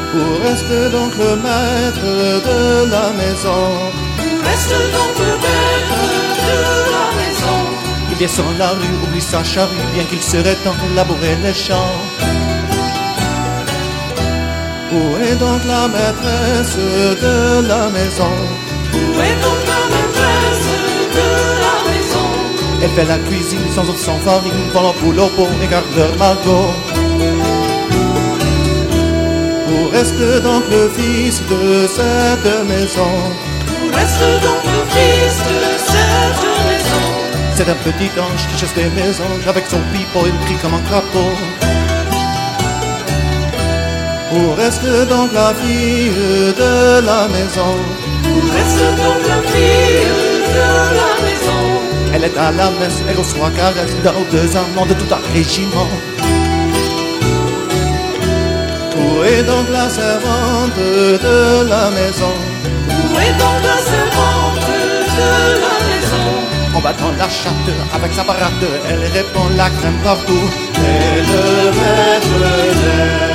Où reste donc le maître de la maison? Où reste donc le maître de la maison? Il descend la rue, oublie sa charrue, bien qu'il serait temps de labourer les champs. Où est donc la maîtresse de la maison? Où est donc la maîtresse de la maison? Elle fait la cuisine sans eau, sans farine, volant pour au pot et garde leur magot. Où reste donc le fils de cette maison? Où reste donc le fils de cette maison? C'est un petit ange qui chasse les mésanges, avec son pipeau il crie comme un crapaud. Où reste donc la fille de la maison? Où reste donc la fille de la maison? Elle est à la messe, elle reçoit caresse dans 2 amants de tout un régiment. Où est donc la servante de la maison? Où est donc la servante de la maison? En battant la chatte avec sa parade, elle répand la crème partout. Et le maître